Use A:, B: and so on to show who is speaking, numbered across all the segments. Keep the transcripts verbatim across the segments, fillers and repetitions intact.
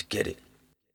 A: Let's get it.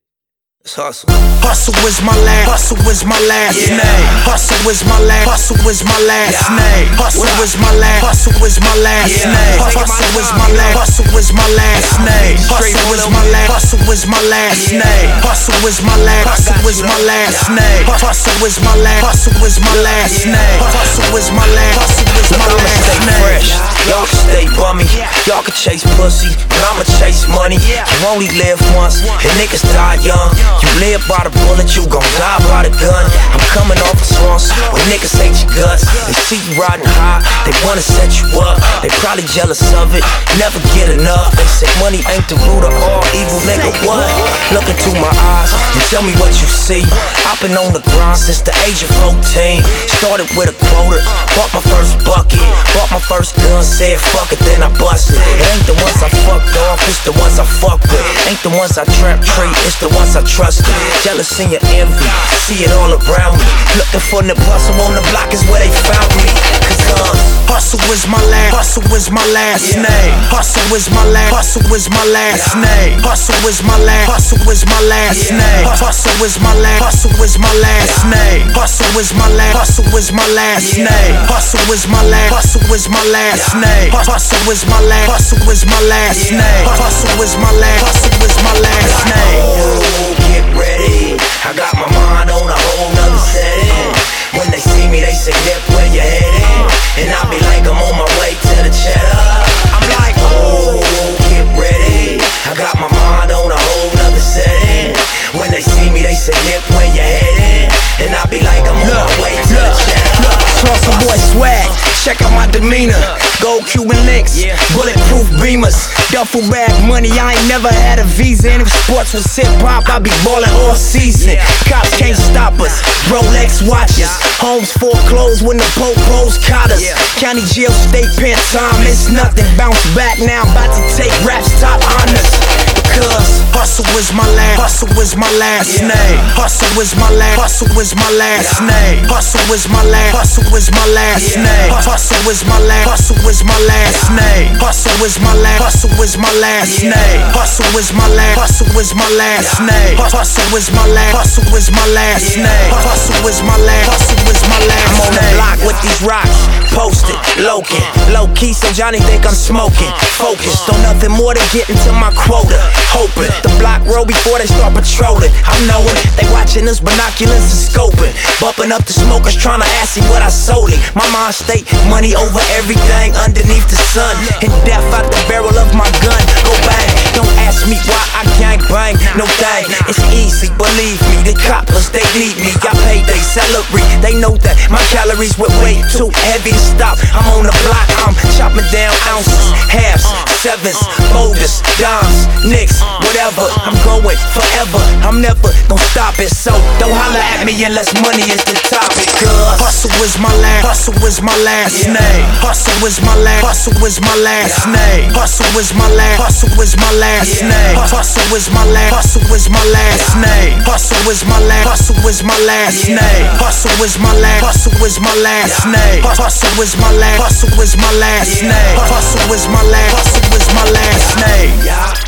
A: Let's hustle.
B: Hustle is my last, hustle is my last
A: Yeah.
B: name. Hustle is my last, hustle is my last
A: Yeah.
B: name. Hustle is my last, hustle is my last
A: Yeah.
B: name.
A: Take my
B: Hustle is
A: time,
B: my
A: yeah.
B: last, hustle is my last name.
A: Straight
B: Hustle
A: full
B: is
A: of
B: my
A: me.
B: last, hustle is my last
A: Yeah.
B: name. Hustle is my last,
A: I
B: hustle
A: got
B: is
A: you,
B: my
A: though.
B: last
A: Yeah.
B: name. Hustle is my last, hustle is my last
A: Yeah.
B: name. Hustle is my last, hustle is
A: Look,
B: my
A: I'ma
B: last
A: stay
B: name.
A: fresh. Y'all can stay bummy. Y'all can chase pussy, but I'ma chase money. You only live once, and niggas die young. You live by the bullet, you gon' die by the gun. I'm coming off the swamps where niggas hate your guts. They see you riding high, they wanna set you up. They probably jealous of it, never get enough. They say money ain't the root of all evil, nigga, what? Look into my eyes and tell me what you see. I've been on the grind since the age of fourteen. Started with a quota, bought my first bucket, bought my first gun, said fuck it, then I busted. It ain't the ones I fucked off, it's the ones I fuck with. Ain't the ones I trap treat, it's the ones I trusted. Jealousy and envy, see it all around me. Looking for the bustle on the block is where they found me. Cause uh,
B: Hustle is my last, hustle is my last
A: Yeah.
B: name. Hustle is my last, hustle is my last
A: Yeah.
B: name. Hustle is my last, hustle is my last
A: Yeah.
B: name. Hustle is my last, hustle is my last name. Hustle is my last, hustle is my last
A: Yeah.
B: name. Hustle is my last, hustle is my last
A: Yeah.
B: name. Hustle is my last, hustle is my last
A: Yeah.
B: name. Hustle is my last, hustle is my last name.
A: oh, get ready. I got my mind on a whole nother setting. When they see me, they say, "Dip, where you headed?" And I be like, I'm on my way to the cheddar. I'm like, oh, get ready. I got my mind on a whole nother setting. When they see me, they say, "Dip, where you headed?" And I be like, I'm on my way to the cheddar.
B: Saw some boy swag, check out my demeanor. Gold Cuban links,
A: Yeah.
B: bulletproof beamers, duffel bag money. I ain't never had a visa. And if sports was hip hop, I be ballin' all season. Cops can't stop us. Rolex watches, homes foreclosed when the popos caught us.
A: Yeah.
B: County jail, state pen time, it's nothing. Bounce back now, about to take rap's top honors. Because hustle is my last, hustle is my last
A: Yeah.
B: name. Hustle is my last, hustle is my last name. Hustle is my last, hustle is my last
A: Yeah.
B: name. Hustle is my last, hustle is my last name. Hustle is my last, hustle is my last
A: Yeah.
B: name. Hustle is my last, hustle is my last name. Hustle is my last, hustle is my last
A: Yeah.
B: name. Hustle is my last, hustle is my last
A: I'm on the
B: name.
A: block with these rocks, posted, low-key, low-key, so Johnny think I'm smoking. Focused on nothing more than getting to my quota. Hoping the block roll before they start patrolling. I'm knowing they watching us, binoculars and scoping. Bumping up the smokers, trying to ask him what I sold it. My mind state, money over everything underneath the sun. And death out the barrel of my gun. Go bang, don't ask me why I gang bang. No thing, it's easy, believe me. The coppers, they need me. I pay they salary. They know that my calories were way too heavy to stop. I'm on the block, I'm chopping down ounces, halves, sevens, boulders, dimes, nicks, whatever. I'm going forever. I'm never gonna stop it. So don't holler at me unless money is the topic. Cause
B: Hustle is my last, hustle is my last
A: Yeah.
B: name. Hustle is my last, hustle is my last
A: Yeah.
B: name. Hustle is my last, hustle is my last
A: Yeah.
B: name. Hustle is my last, hustle is my last name. Hustle is my last, hustle is my last
A: Yeah.
B: name. Hustle is my last, hustle is my last
A: Yeah.
B: name. Hustle is my last, hustle is my last
A: Yeah.
B: name. Hustle is my last, hustle is my last name.
A: yeah.